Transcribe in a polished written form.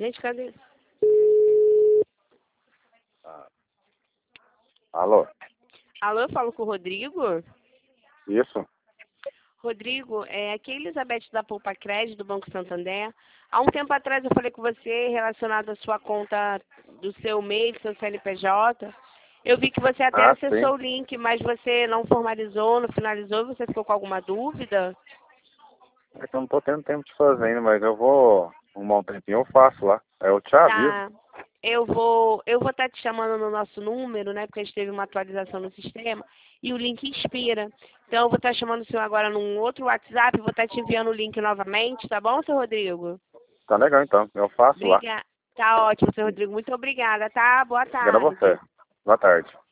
Gente, cadê? Alô? Alô, eu falo com o Rodrigo? Isso? Rodrigo, aqui é a Elizabeth da Poupa Crédito, do Banco Santander. Há um tempo atrás eu falei com você relacionado à sua conta do seu MEI, do seu CNPJ. Eu vi que você até acessou Sim. o link, mas você não formalizou, não finalizou, você ficou com alguma dúvida? É que eu não tô tendo tempo de fazer ainda, mas eu vou arrumar um tempinho, eu faço lá. Eu te aviso. Tá. Eu vou estar te chamando no nosso número, né? Porque a gente teve uma atualização no sistema e o link expira. Então eu vou estar chamando o senhor agora num outro WhatsApp, vou estar te enviando o link novamente, tá bom, seu Rodrigo? Tá legal então, eu faço lá. Obrigada. Tá ótimo, seu Rodrigo. Muito obrigada, tá? Boa Obrigado a tarde. você. Boa tarde.